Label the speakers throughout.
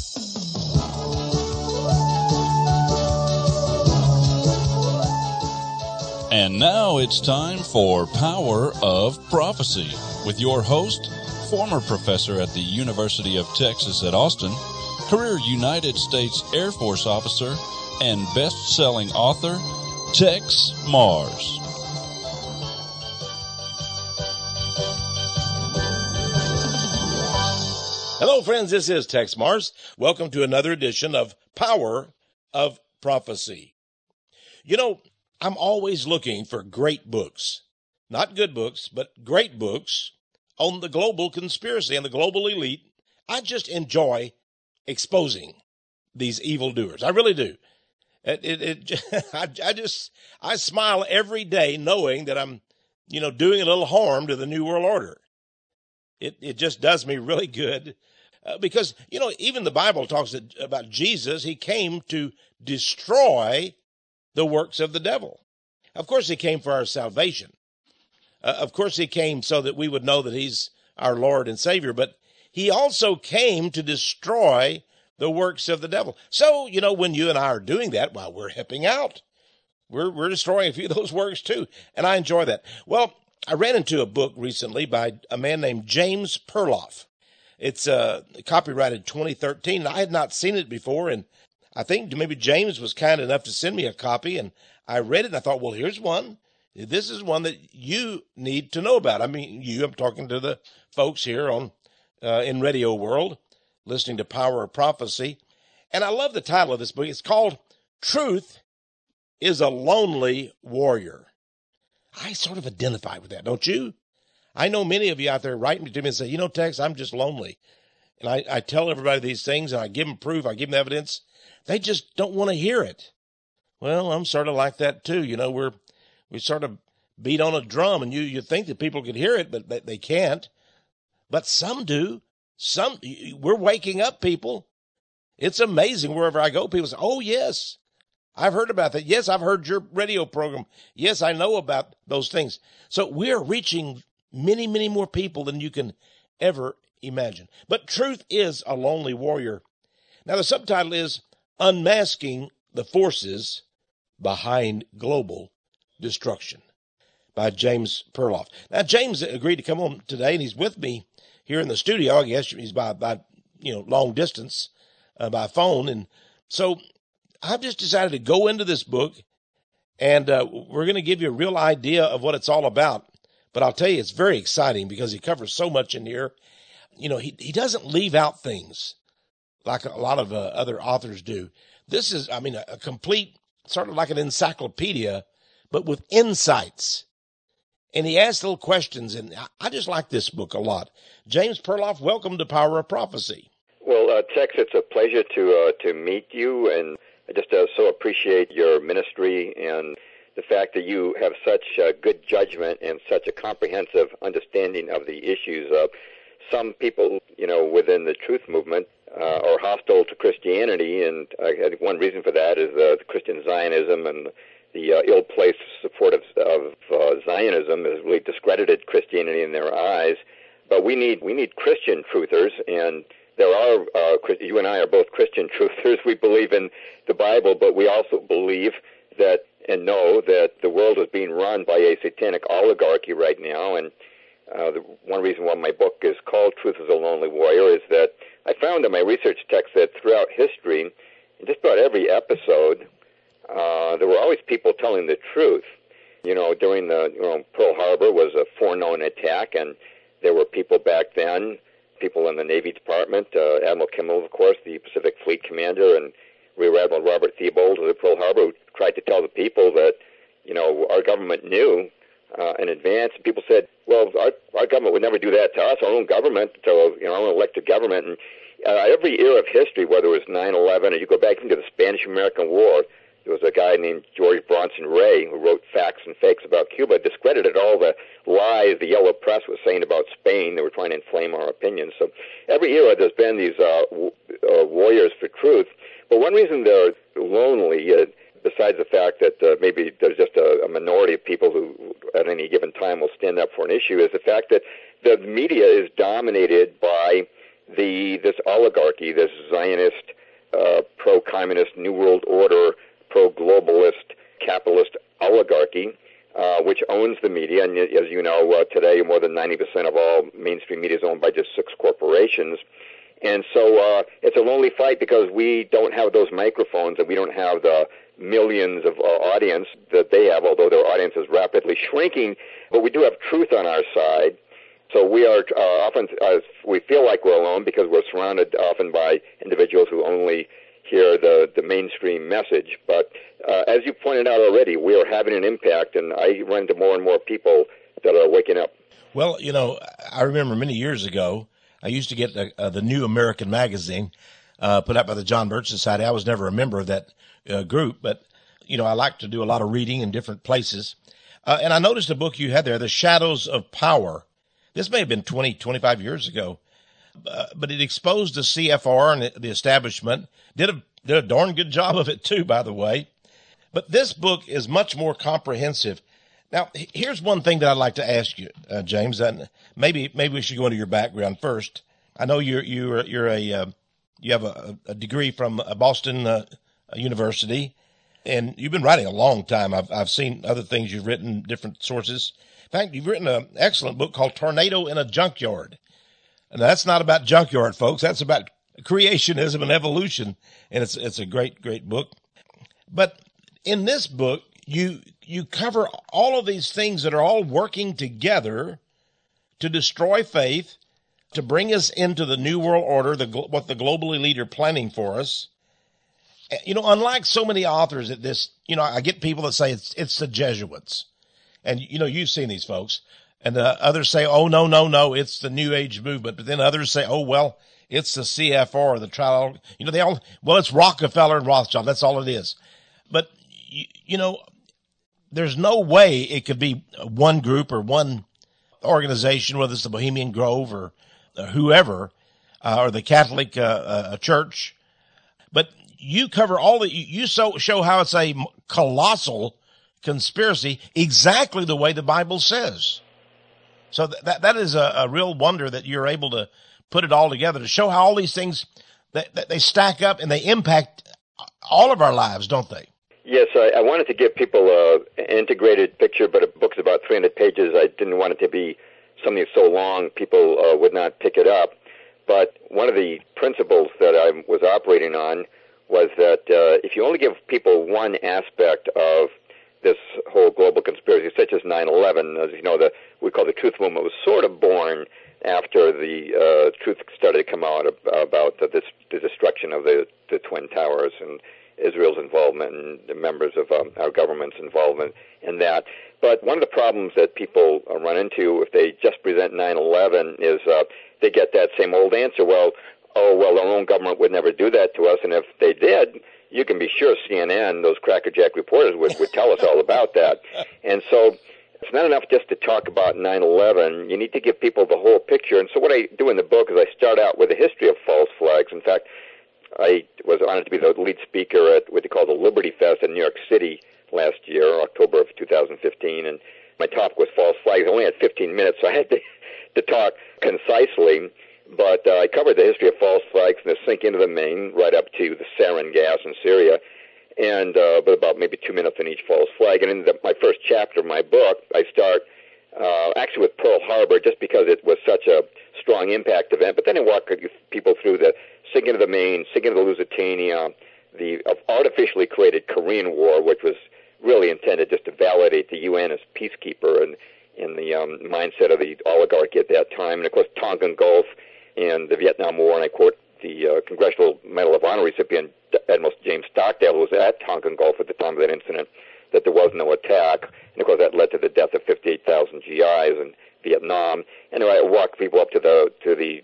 Speaker 1: And now it's time for Power of Prophecy with your host, former professor at the University of Texas at Austin, career United States Air Force officer, and best-selling author, Tex Mars.
Speaker 2: Hello, friends. This is Tex Mars. Welcome to another edition of Power of Prophecy. You know, I'm always looking for great books, not good books, but great books on the global conspiracy and the global elite. I just enjoy exposing these evildoers. I really do. I smile every day knowing that I'm, doing a little harm to the New World Order. It just does me really good because, even the Bible talks about Jesus. He came to destroy the works of the devil. Of course, he came for our salvation. Of course, he came so that we would know that he's our Lord and Savior, but he also came to destroy the works of the devil. So, when you and I are doing that, well, we're helping out. We're destroying a few of those works too, and I enjoy that. Well, I ran into a book recently by a man named James Perloff. It's copyrighted 2013, and I had not seen it before, and I think maybe James was kind enough to send me a copy, and I read it, and I thought, well, here's one. This is one that you need to know about. I mean, I'm talking to the folks here on in Radio World, listening to Power of Prophecy, and I love the title of this book. It's called Truth is a Lonely Warrior. I sort of identify with that, don't you? I know many of you out there writing to me and say, Tex, I'm just lonely. And I tell everybody these things, and I give them proof, I give them evidence. They just don't want to hear it. Well, I'm sort of like that too. We sort of beat on a drum, and you think that people could hear it, but they can't. But some do. We're waking up people. It's amazing wherever I go. People say, oh, yes, I've heard about that. Yes, I've heard your radio program. Yes, I know about those things. So we're reaching many, many more people than you can ever imagine. But truth is a lonely warrior. Now, the subtitle is Unmasking the Forces Behind Global Destruction by James Perloff. Now, James agreed to come on today, and he's with me here in the studio. I guess he's by long distance by phone. And so I've just decided to go into this book, and we're going to give you a real idea of what it's all about. But I'll tell you, it's very exciting because he covers so much in here. He doesn't leave out things like a lot of other authors do. This is, a complete, sort of like an encyclopedia, but with insights. And he asks little questions, and I just like this book a lot. James Perloff, welcome to Power of Prophecy.
Speaker 3: Well, Tex, it's a pleasure to meet you, and I just so appreciate your ministry and the fact that you have such good judgment and such a comprehensive understanding of the issues. Some people, within the truth movement are hostile to Christianity, and I think one reason for that is the Christian Zionism and the ill-placed support of Zionism has really discredited Christianity in their eyes. But we need Christian truthers, and there are, you and I are both Christian truthers. We believe in the Bible, but we also believe that and know that the world is being run by a satanic oligarchy right now. And the one reason why my book is called Truth is a Lonely Warrior is that I found in my research text that throughout history, in just about every episode, there were always people telling the truth. During the Pearl Harbor was a foreknown attack, and there were people back then, people in the Navy Department, Admiral Kimmel, of course, the Pacific Fleet Commander, and Rear Admiral Robert Thibault of the Pearl Harbor, who tried to tell the people that, our government knew in advance. And people said, well, our government would never do that to us, our own government, so, our own elected government. And every era of history, whether it was 9/11 or you go back into the Spanish-American War, there was a guy named George Bronson Ray who wrote Facts and Fakes about Cuba, discredited all the lies the yellow press was saying about Spain. They were trying to inflame our opinions. So every era there's been these warriors for truth. But one reason they're lonely, besides the fact that maybe there's just a minority of people who at any given time will stand up for an issue, is the fact that the media is dominated by this oligarchy, this Zionist, pro-communist, New World Order, pro-globalist, capitalist oligarchy, which owns the media. And as you know, today more than 90% of all mainstream media is owned by just 6 corporations. And so it's a lonely fight because we don't have those microphones and we don't have the millions of audience that they have, although their audience is rapidly shrinking. But we do have truth on our side. So we are often, we feel like we're alone because we're surrounded often by individuals who only hear the mainstream message. But as you pointed out already, we are having an impact, and I run into more and more people that are waking up.
Speaker 2: Well, I remember many years ago, I used to get the New American Magazine put out by the John Birch Society. I was never a member of that group, but, I like to do a lot of reading in different places. And I noticed a book you had there, The Shadows of Power. This may have been 20, 25 years ago, but it exposed the CFR and the establishment. Did a darn good job of it too, by the way. But this book is much more comprehensive. Now, here's one thing that I'd like to ask you, James. And maybe we should go into your background first. I know you have a degree from Boston University, and you've been writing a long time. I've seen other things you've written, different sources. In fact, you've written an excellent book called Tornado in a Junkyard. And that's not about junkyard, folks. That's about creationism and evolution. And it's a great, great book. But in this book, you cover all of these things that are all working together to destroy faith, to bring us into the New World Order, what the global elite are planning for us. Unlike so many authors at this, I get people that say it's the Jesuits. And, you've seen these folks. And others say, oh, no, it's the New Age movement. But then others say, oh, well, it's the CFR, the trial. It's Rockefeller and Rothschild. That's all it is. But, there's no way it could be one group or one organization, whether it's the Bohemian Grove or whoever, or the Catholic Church. But you cover you show how it's a colossal conspiracy, exactly the way the Bible says. So that is a real wonder that you're able to put it all together to show how all these things that they stack up and they impact all of our lives, don't they?
Speaker 3: Yes, I wanted to give people an integrated picture, but a book's about 300 pages. I didn't want it to be something so long people would not pick it up. But one of the principles that I was operating on was that if you only give people one aspect of this whole global conspiracy, such as 9/11, as you know, we call the Truth Movement, was sort of born after the truth started to come out about the destruction of the Twin Towers and Israel's involvement and the members of our government's involvement in that. But one of the problems that people run into if they just present 9/11 is they get that same old answer, our own government would never do that to us, and if they did, you can be sure CNN, those crackerjack reporters, would tell us all about that. And so it's not enough just to talk about 9/11. You need to give people the whole picture. And so what I do in the book is I start out with a history of false flags. In fact, I was honored to be the lead speaker at what they call the Liberty Fest in New York City last year, October of 2015, and my topic was false flags. I only had 15 minutes, so I had to talk concisely. But I covered the history of false flags from the sink into the Maine right up to the sarin gas in Syria, and but about maybe 2 minutes on each false flag. And in my first chapter of my book, I start actually with Pearl Harbor, just because it was such a strong impact event. But then I walk people through the sinking of the Maine, sinking of the Lusitania, the artificially created Korean War, which was really intended just to validate the UN as peacekeeper and in the mindset of the oligarchy at that time. And, of course, Tonkin Gulf and the Vietnam War. And I quote the Congressional Medal of Honor recipient, Admiral James Stockdale, who was at Tonkin Gulf at the time of that incident, that there was no attack. And, of course, that led to the death of 58,000 GIs in Vietnam. And I walked people up to the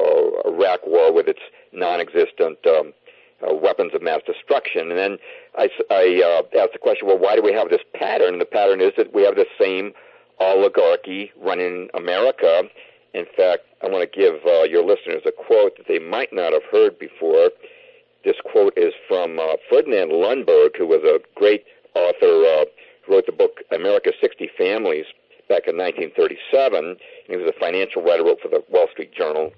Speaker 3: Iraq War with its non-existent weapons of mass destruction. And then I asked the question, well, why do we have this pattern? And the pattern is that we have the same oligarchy running America. In fact, I want to give your listeners a quote that they might not have heard before. This quote is from Ferdinand Lundberg, who was a great author, wrote the book America's 60 Families back in 1937. He was a financial writer, wrote for the Wall Street Journal,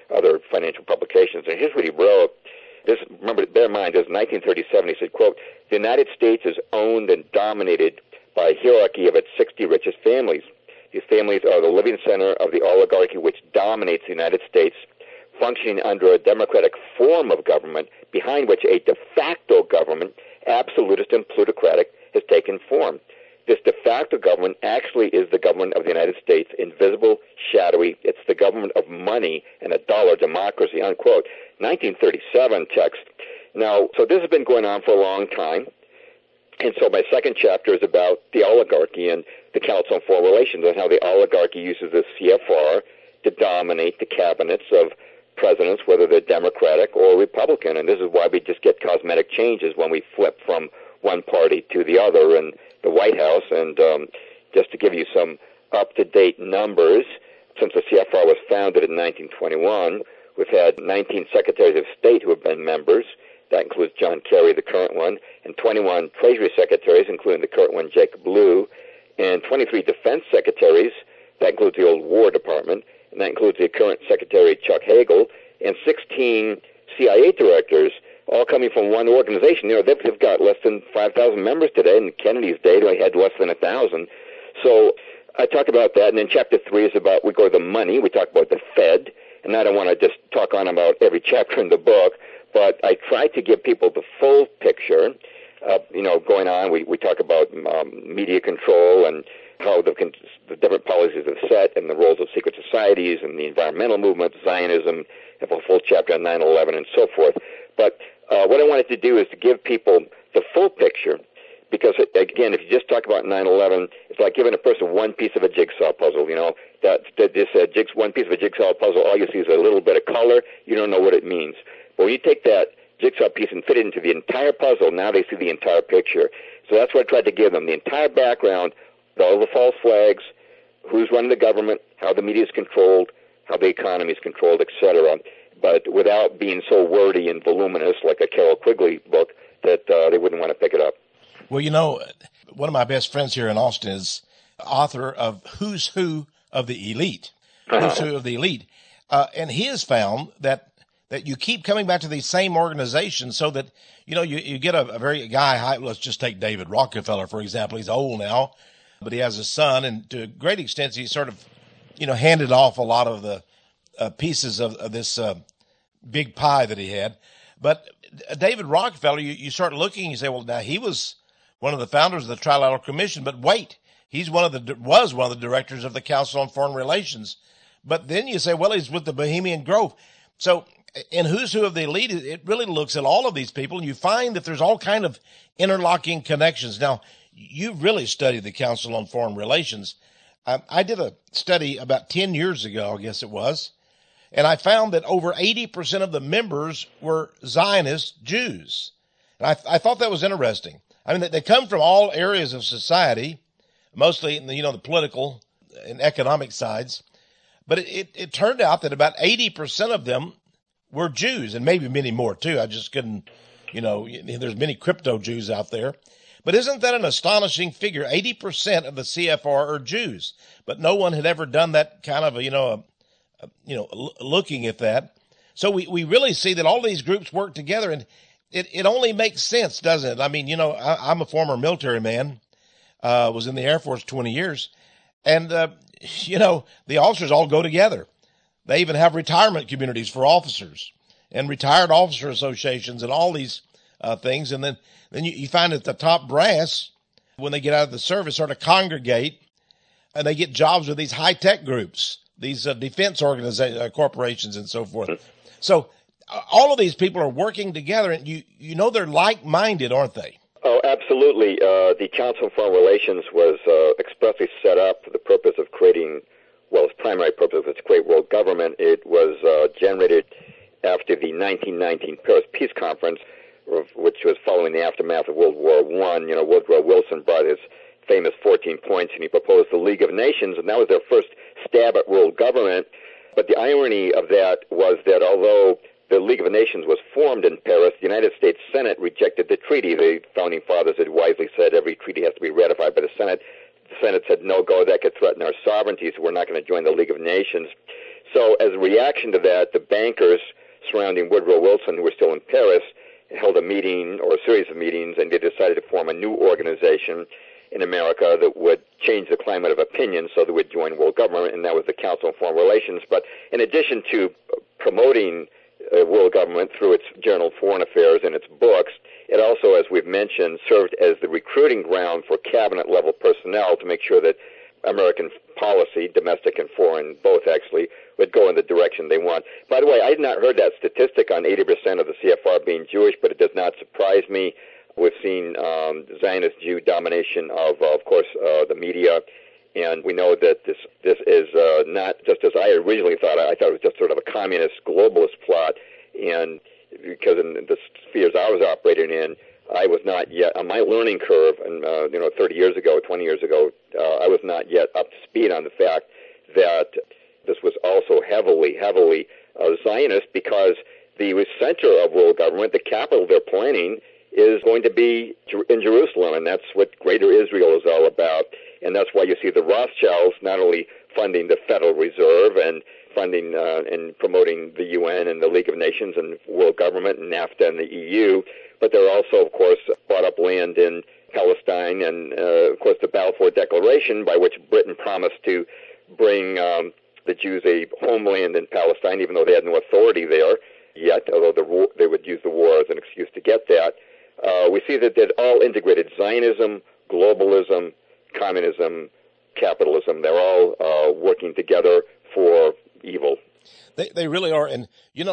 Speaker 3: other financial publications. And here's what he wrote. Remember, bear in mind, this is 1937. He said, quote, "The United States is owned and dominated by a hierarchy of its 60 richest families. These families are the living center of the oligarchy which dominates the United States, functioning under a democratic form of government behind which a de facto government, absolutist and plutocratic, has taken form. This de facto government actually is the government of the United States, invisible, shadowy. It's the government of money and a dollar democracy," unquote. 1937 text. Now, so this has been going on for a long time. And so my second chapter is about the oligarchy and the Council on Foreign Relations and how the oligarchy uses the CFR to dominate the cabinets of presidents, whether they're Democratic or Republican. And this is why we just get cosmetic changes when we flip from one party to the other in the White House. And just to give you some up-to-date numbers, since the CFR was founded in 1921, we've had 19 secretaries of state who have been members. That includes John Kerry, the current one, and 21 Treasury secretaries, including the current one, Jacob Lew, and 23 defense secretaries. That includes the old War Department, and that includes the current Secretary Chuck Hagel, and 16 CIA directors, all coming from one organization. You know, they've got less than 5,000 members today. In Kennedy's day, they had less than 1,000. So I talk about that, and then Chapter 3 is about, we go to the money. We talk about the Fed, and I don't want to just talk on about every chapter in the book, but I try to give people the full picture. Going on, we talk about media control and how the different policies are set and the roles of secret societies and the environmental movement, Zionism, have a full chapter on 9/11 and so forth. But what I wanted to do is to give people the full picture, because, again, if you just talk about 9/11, it's like giving a person one piece of a jigsaw puzzle. You know, one piece of a jigsaw puzzle, all you see is a little bit of color. You don't know what it means. But when you take that jigsaw piece and fit it into the entire puzzle, now they see the entire picture. So that's what I tried to give them, the entire background, all the false flags, who's running the government, how the media is controlled, how the economy is controlled, etc., but without being so wordy and voluminous like a Carroll Quigley book that they wouldn't want to pick it up.
Speaker 2: Well, you know, one of my best friends here in Austin is author of Who's Who of the Elite. Who's Who of the Elite. And he has found that you keep coming back to these same organizations, so that, you know, you get a very guy, let's just take David Rockefeller, for example. He's old now, but he has a son, and to a great extent, he sort of, handed off a lot of the pieces of this big pie that he had. But David Rockefeller, you start looking, you say, well, now he was one of the founders of the Trilateral Commission, but wait, was one of the directors of the Council on Foreign Relations. But then you say, well, he's with the Bohemian Grove. So in Who's Who of the Elite, it really looks at all of these people, and you find that there's all kind of interlocking connections. Now, you really studied the Council on Foreign Relations. I did a study about 10 years ago, I guess it was, and I found that over 80% of the members were Zionist Jews. And I thought that was interesting. I mean, they come from all areas of society, mostly in the political and economic sides. But it turned out that about 80% of them were Jews, and maybe many more too. I just couldn't, there's many crypto Jews out there. But isn't that an astonishing figure? 80% of the CFR are Jews, but no one had ever done that kind of looking at that. So we really see that all these groups work together, and it only makes sense, doesn't it? I mean, I'm a former military man, was in the Air Force 20 years, and, the officers all go together. They even have retirement communities for officers and retired officer associations and all these things. And then you find that the top brass, when they get out of the service, sort of congregate, and they get jobs with these high-tech groups, these defense corporations and so forth. So all of these people are working together, and they're like-minded, aren't they?
Speaker 3: Oh, absolutely. The Council on Foreign Relations was expressly set up for the purpose of creating, its primary purpose was to create world government. It was generated after the 1919 Paris Peace Conference, which was following the aftermath of World War I. Woodrow Wilson brought his famous 14 points, and he proposed the League of Nations, and that was their first stab at world government. But the irony of that was that although the League of Nations was formed in Paris, the United States Senate rejected the treaty. The founding fathers had wisely said every treaty has to be ratified by the Senate. The Senate said, no go, that could threaten our sovereignty, so we're not going to join the League of Nations. So as a reaction to that, the bankers surrounding Woodrow Wilson, who were still in Paris, held a meeting or a series of meetings, and they decided to form a new organization in America that would change the climate of opinion so they would join world government, and that was the Council on Foreign Relations. But in addition to promoting world government through its Journal of Foreign Affairs and its books, it also, as we've mentioned, served as the recruiting ground for cabinet-level personnel to make sure that American policy, domestic and foreign, both actually, would go in the direction they want. By the way, I had not heard that statistic on 80% of the CFR being Jewish, but it does not surprise me. We've seen Zionist Jew domination of course, the media, and we know that this is not just as I originally thought. I thought it was just sort of a communist, globalist plot, and because in the spheres I was operating in, I was not yet on my learning curve, and 30 years ago, 20 years ago, I was not yet up to speed on the fact that this was also heavily Zionist, because the center of world government, the capital they're planning, is going to be in Jerusalem, and that's what Greater Israel is all about. And that's why you see the Rothschilds not only funding the Federal Reserve and funding and promoting the UN and the League of Nations and world government and NAFTA and the EU, but they're also, of course, bought up land in Palestine and, of course, the Balfour Declaration, by which Britain promised to bring the Jews a homeland in Palestine, even though they had no authority there yet, although they would use the war as an excuse to get that. We see that they're all integrated: Zionism, globalism, communism, capitalism. They're all working together for evil.
Speaker 2: They really are. And,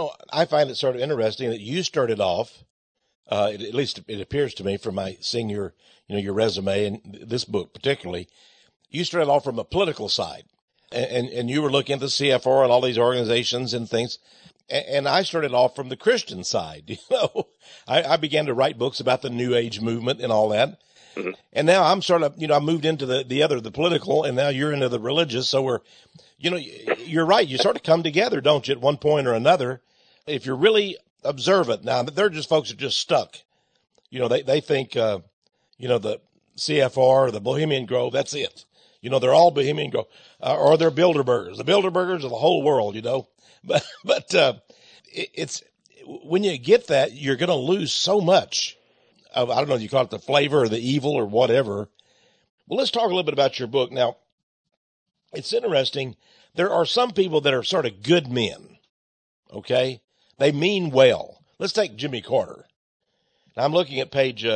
Speaker 2: I find it sort of interesting that you started off, at least it appears to me from my seeing your resume and this book particularly, you started off from a political side, and you were looking at the CFR and all these organizations and things. And I started off from the Christian side. I began to write books about the New Age movement and all that. Mm-hmm. And now I'm sort of, I moved into the political, and now you're into the religious. So we're, you're right. You sort of come together, don't you, at one point or another, if you're really observant. Now, they're just folks who are just stuck. They think, the CFR or the Bohemian Grove, that's it. They're all Bohemian Grove, or they're Bilderbergers. The Bilderbergers of the whole world, But it's when you get that, you're going to lose so much of, I don't know if you call it the flavor or the evil or whatever. Well, let's talk a little bit about your book. Now, it's interesting. There are some people that are sort of good men, okay? They mean well. Let's take Jimmy Carter. Now, I'm looking at page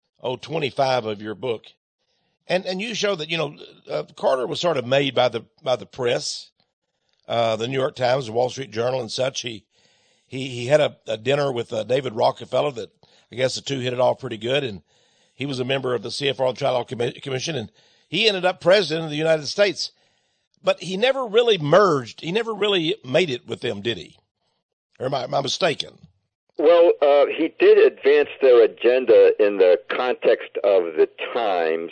Speaker 2: 25 of your book, and you show that, Carter was sort of made by the press. The New York Times, the Wall Street Journal, and such. He had a dinner with David Rockefeller that I guess the two hit it off pretty good, and he was a member of the CFR Trial Commission, and he ended up president of the United States. But he never really merged. He never really made it with them, did he? Or am I mistaken?
Speaker 3: Well, he did advance their agenda in the context of the times,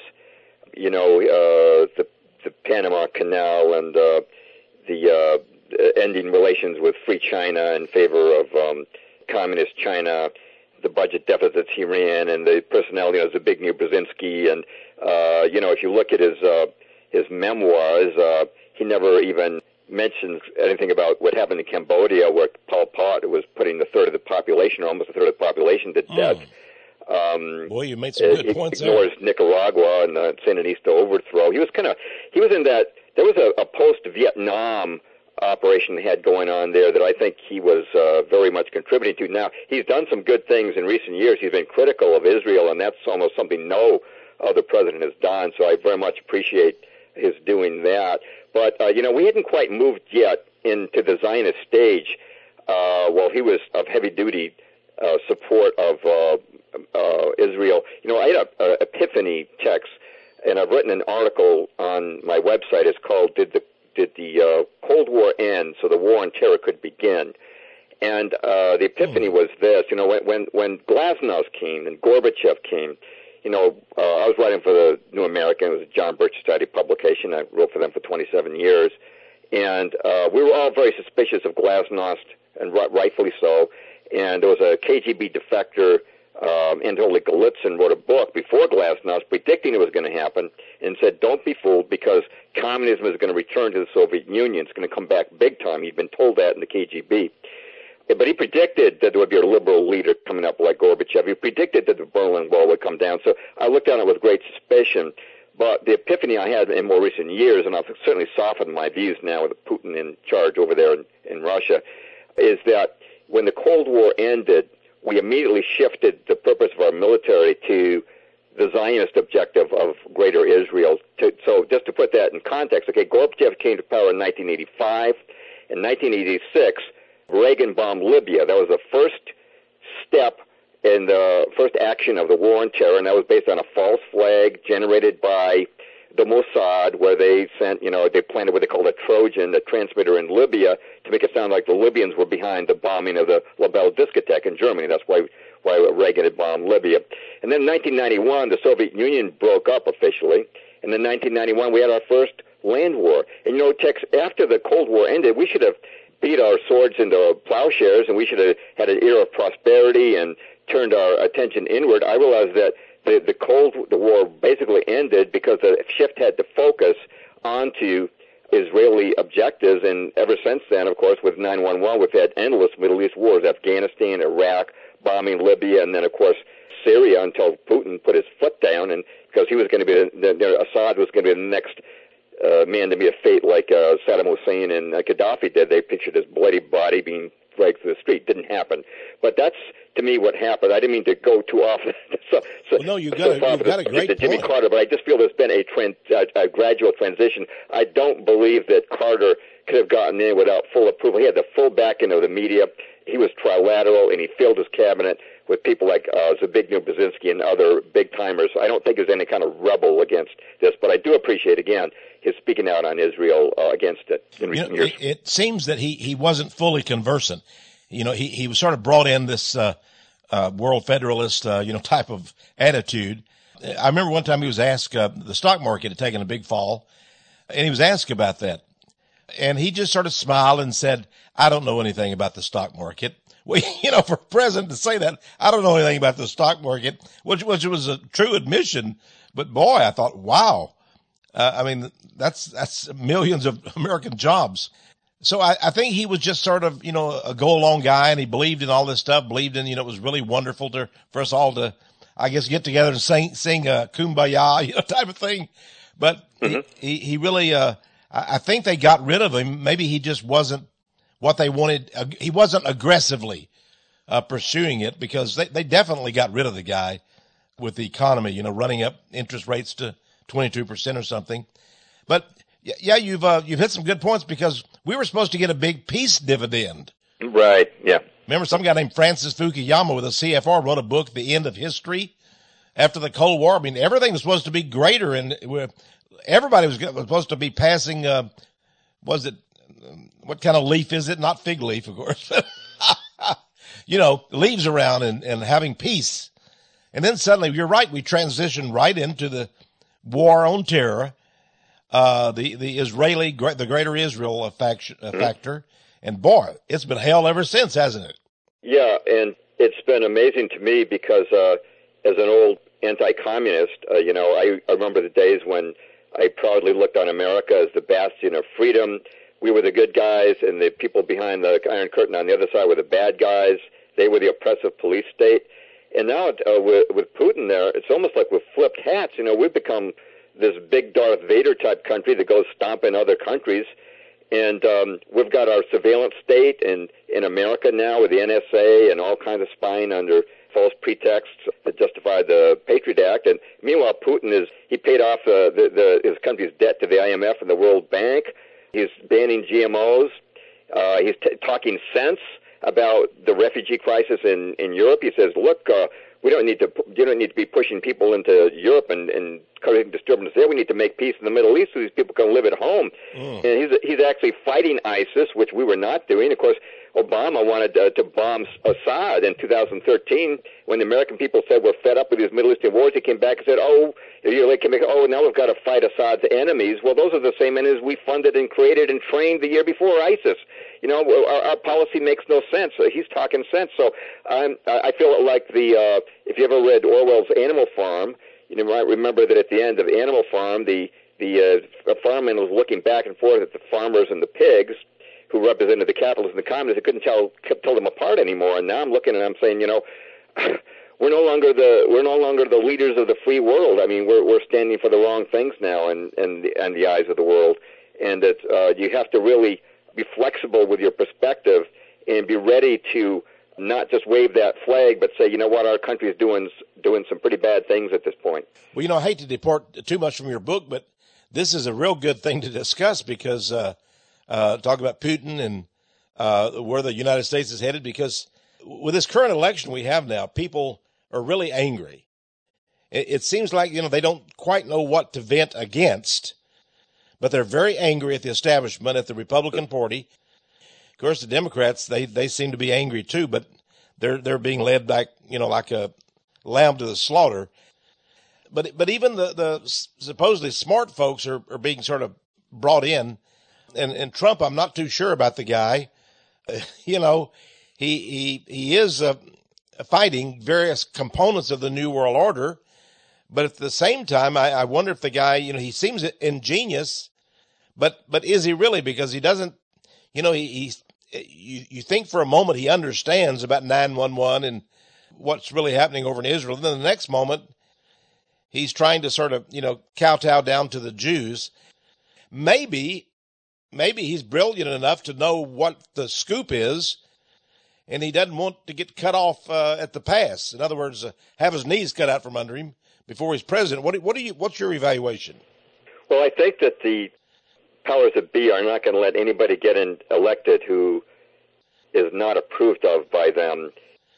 Speaker 3: the Panama Canal and the ending relations with Free China in favor of communist China, the budget deficits he ran, and the personality of Zbigniew Brzezinski. And, if you look at his memoirs, he never even mentions anything about what happened in Cambodia, where Pol Pot was putting a third of the population, or almost a third of the population, to death.
Speaker 2: Boy, you made some good points there.
Speaker 3: Ignores Nicaragua and the Sandinista overthrow. He was in that. There was a post-Vietnam operation they had going on there that I think he was very much contributing to. Now, he's done some good things in recent years. He's been critical of Israel, and that's almost something no other president has done, so I very much appreciate his doing that. But, we hadn't quite moved yet into the Zionist stage while he was of heavy-duty support of Israel. I had an epiphany text, and I've written an article on my website. It's called "Did the Cold War End so the War on Terror Could Begin?" And the epiphany was this: when Glasnost came and Gorbachev came, I was writing for the New American. It was a John Birch Society publication. I wrote for them for 27 years, and we were all very suspicious of Glasnost, and rightfully so. And there was a KGB defector Anatoly Golitsyn wrote a book before Glasnost predicting it was going to happen and said, don't be fooled because communism is going to return to the Soviet Union. It's going to come back big time. He'd been told that in the KGB. But he predicted that there would be a liberal leader coming up like Gorbachev. He predicted that the Berlin Wall would come down. So I looked on it with great suspicion. But the epiphany I had in more recent years, and I've certainly softened my views now with Putin in charge over there in Russia, is that when the Cold War ended, we immediately shifted the purpose of our military to the Zionist objective of Greater Israel. So just to put that in context, okay, Gorbachev came to power in 1985. In 1986, Reagan bombed Libya. That was the first step in the first action of the war on terror, and that was based on a false flag generated by the Mossad, where they sent, they planted what they called a Trojan, a transmitter in Libya, to make it sound like the Libyans were behind the bombing of the La Belle discotheque in Germany. That's why Reagan had bombed Libya. And then in 1991, the Soviet Union broke up officially. And in 1991, we had our first land war. And, Tex, after the Cold War ended, we should have beat our swords into plowshares, and we should have had an era of prosperity and turned our attention inward. I realized that the war basically ended because the shift had to focus onto Israeli objectives, and ever since then, of course, with 9/11, we've had endless Middle East wars, Afghanistan, Iraq, bombing Libya, and then, of course, Syria until Putin put his foot down, and because he was going to be, Assad was going to be the next man to be a fate like Saddam Hussein and Gaddafi did. They pictured his bloody body being dragged through the street. Didn't happen. But that's, to me, what happened. I didn't mean to go too often.
Speaker 2: No, you've got a great point.
Speaker 3: Jimmy Carter, but I just feel there's been a gradual transition. I don't believe that Carter could have gotten in without full approval. He had the full backing of the media. He was trilateral, and he filled his cabinet with people like Zbigniew Brzezinski and other big-timers. I don't think there's any kind of rebel against this, but I do appreciate, again, his speaking out on Israel against it in recent years.
Speaker 2: It seems that he wasn't fully conversant. He was sort of brought in this world federalist, type of attitude. I remember one time he was asked, the stock market had taken a big fall, and he was asked about that. And he just sort of smiled and said, I don't know anything about the stock market. Well, for a president to say that, I don't know anything about the stock market, which was a true admission. But boy, I thought, wow. That's millions of American jobs. So I think he was just sort of, a go-along guy, and he believed in all this stuff, believed in, it was really wonderful for us all to, I guess, get together and sing Kumbaya, type of thing. But he really, I think they got rid of him. Maybe he just wasn't what they wanted. He wasn't aggressively pursuing it, because they definitely got rid of the guy with the economy, running up interest rates to 22% or something. But yeah, you've hit some good points, because we were supposed to get a big peace dividend.
Speaker 3: Right. Yeah.
Speaker 2: Remember, some guy named Francis Fukuyama with a CFR wrote a book, The End of History, after the Cold War. I mean, everything was supposed to be greater, and everybody was supposed to be passing, what kind of leaf is it? Not fig leaf, of course. Leaves around and having peace. And then suddenly, you're right, we transitioned right into the war on terror, the Israeli, the Greater Israel factor. And boy, it's been hell ever since, hasn't it?
Speaker 3: Yeah, and it's been amazing to me because as an old anti-communist, I remember the days when I proudly looked on America as the bastion of freedom. We were the good guys, and the people behind the Iron Curtain on the other side were the bad guys. They were the oppressive police state. And now with Putin there, it's almost like we've flipped hats. We've become this big Darth Vader type country that goes stomping other countries. And we've got our surveillance state in America now with the NSA and all kinds of spying under false pretexts that justify the Patriot Act. And meanwhile, Putin he paid off his country's debt to the IMF and the World Bank. He's banning GMOs. He's talking sense about the refugee crisis in Europe. He says, look, you don't need to be pushing people into Europe and causing disturbance there. We need to make peace in the Middle East so these people can live at home. And he's actually fighting ISIS, which we were not doing. Of course, Obama wanted to bomb Assad in 2013 when the American people said we're fed up with these Middle Eastern wars. He came back and said, now we've got to fight Assad's enemies. Well, those are the same enemies we funded and created and trained the year before ISIS. Our policy makes no sense. He's talking sense. So I feel like if you ever read Orwell's Animal Farm, you might remember that at the end of Animal Farm, the farmman was looking back and forth at the farmers and the pigs, who represented the capitalists and the communists. He couldn't tell them apart anymore. And now I'm looking and I'm saying, we're no longer the leaders of the free world. I mean, we're standing for the wrong things now in the eyes of the world. And that you have to really be flexible with your perspective and be ready to not just wave that flag, but say, our country is doing some pretty bad things at this point.
Speaker 2: Well, I hate to depart too much from your book, but this is a real good thing to discuss because talk about Putin and where the United States is headed, because with this current election we have now, people are really angry. It seems like, they don't quite know what to vent against, but they're very angry at the establishment, at the Republican Party. Of course, the Democrats, they seem to be angry too, but they're being led back, like a lamb to the slaughter. But even the supposedly smart folks are being sort of brought in. And Trump, I'm not too sure about the guy. He is fighting various components of the New World Order, but at the same time, I wonder if the guy, he seems ingenious, but is he really? Because he doesn't, you think for a moment he understands about 9/11 and what's really happening over in Israel, and then the next moment he's trying to sort of, kowtow down to the Jews. Maybe he's brilliant enough to know what the scoop is, and he doesn't want to get cut off at the pass. In other words, have his knees cut out from under him before he's president. What's your evaluation?
Speaker 3: Well, I think that the powers that be are not going to let anybody get elected who is not approved of by them.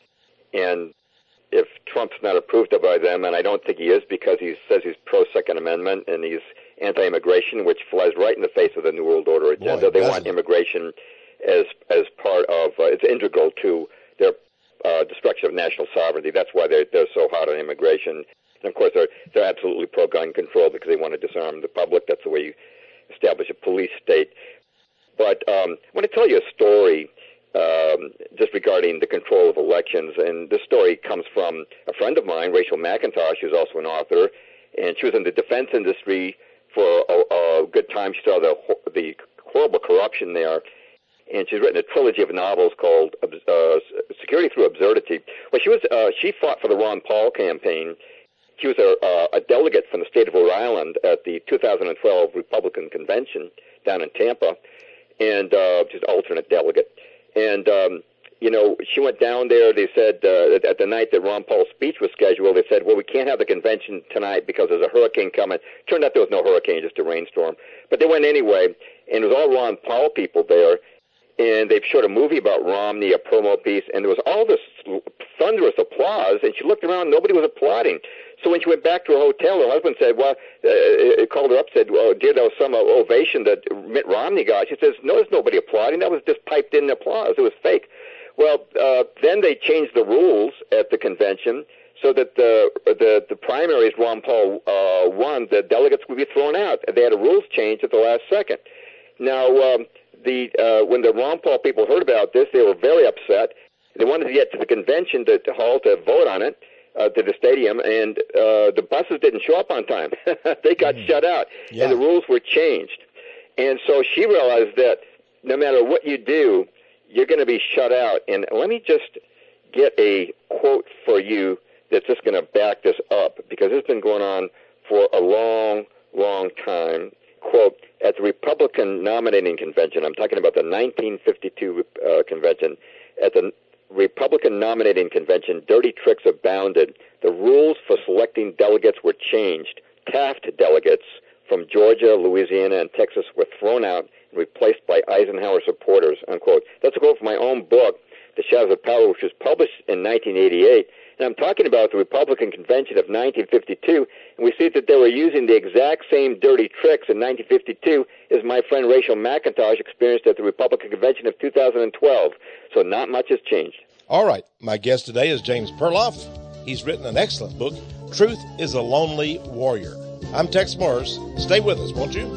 Speaker 3: And if Trump's not approved of by them, and I don't think he is, because he says he's pro-Second Amendment and he's anti-immigration, which flies right in the face of the New World Order agenda. They want immigration as part of it's integral to their destruction of national sovereignty. That's why they're so hot on immigration. And of course, they're absolutely pro-gun control because they want to disarm the public. That's the way you establish a police state. But I want to tell you a story just regarding the control of elections. And this story comes from a friend of mine, Rachel McIntosh, who's also an author. And she was in the defense industry for a good time. She saw the horrible corruption there. And she's written a trilogy of novels called Security Through Absurdity. Well, she fought for the Ron Paul campaign. She was a delegate from the state of Rhode Island at the 2012 Republican convention down in Tampa, and she's an alternate delegate. And, she went down there. They said at the night that Ron Paul's speech was scheduled, they said, well, we can't have the convention tonight because there's a hurricane coming. Turned out there was no hurricane, just a rainstorm. But they went anyway, and it was all Ron Paul people there. And they've showed a movie about Romney, a promo piece, and there was all this thunderous applause, and she looked around, nobody was applauding. So when she went back to her hotel, her husband said, called her up, said, well, dear, there was some ovation that Mitt Romney got. She says, no, there's nobody applauding. That was just piped in applause. It was fake. Well, then they changed the rules at the convention so that the primaries Ron Paul won, the delegates would be thrown out. They had a rules change at the last second. Now, when the Ron Paul people heard about this, they were very upset. They wanted to get to the convention hall to vote on it, to the stadium, and the buses didn't show up on time. They got shut out, and the rules were changed. And so she realized that no matter what you do, you're going to be shut out. And let me just get a quote for you that's just going to back this up, because it's been going on for a long, long time. Quote, at the Republican nominating convention, I'm talking about the 1952 convention, at the Republican nominating convention, dirty tricks abounded. The rules for selecting delegates were changed. Taft delegates from Georgia, Louisiana, and Texas were thrown out and replaced by Eisenhower supporters, unquote. That's a quote from my own book, The Shadows of Power, which was published in 1988. And I'm talking about the Republican convention of 1952, and we see that they were using the exact same dirty tricks in 1952 as my friend Rachel McIntosh experienced at the Republican convention of 2012. So not much has changed.
Speaker 2: All right. My guest today is James Perloff. He's written an excellent book, Truth is a Lonely Warrior. I'm Tex Morris. Stay with us, won't you?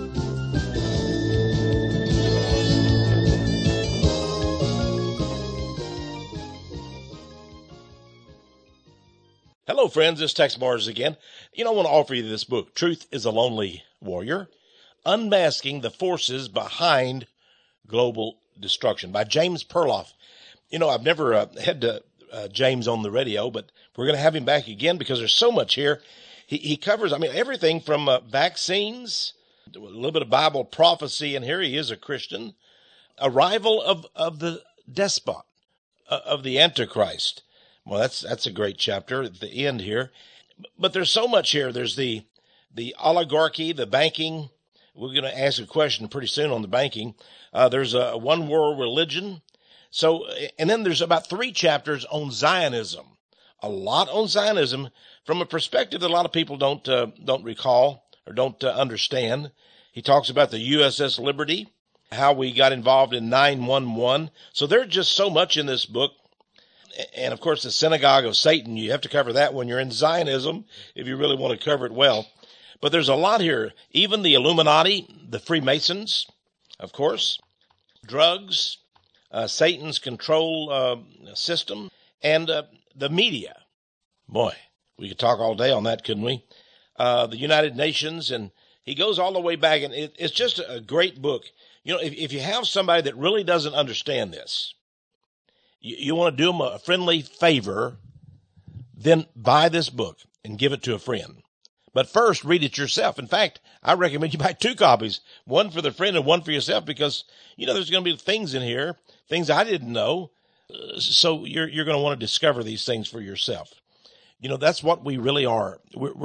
Speaker 2: Hello, friends. It's Tex Mars again. I want to offer you this book, Truth is a Lonely Warrior, Unmasking the Forces Behind Global Destruction by James Perloff. I've never had James on the radio, but we're going to have him back again because there's so much here. He covers, everything from vaccines, a little bit of Bible prophecy, and here he is a Christian, arrival of the despot, of the Antichrist. Well, that's a great chapter at the end here. But there's so much here. There's the oligarchy, the banking. We're going to ask a question pretty soon on the banking. There's a one world religion. So, and then there's about 3 chapters on Zionism. A lot on Zionism from a perspective that a lot of people don't recall or don't understand. He talks about the USS Liberty, how we got involved in 9/11. So there's just so much in this book. And of course, the synagogue of Satan, you have to cover that when you're in Zionism if you really want to cover it well. But there's a lot here. Even the Illuminati, the Freemasons, of course, drugs, Satan's control system, and the media. Boy, we could talk all day on that, couldn't we? The United Nations, and he goes all the way back, and it's just a great book. If you have somebody that really doesn't understand this, you want to do them a friendly favor, then buy this book and give it to a friend. But first, read it yourself. In fact, I recommend you buy 2 copies, one for the friend and one for yourself, because, there's going to be things in here, things I didn't know. So you're going to want to discover these things for yourself. That's what we really are.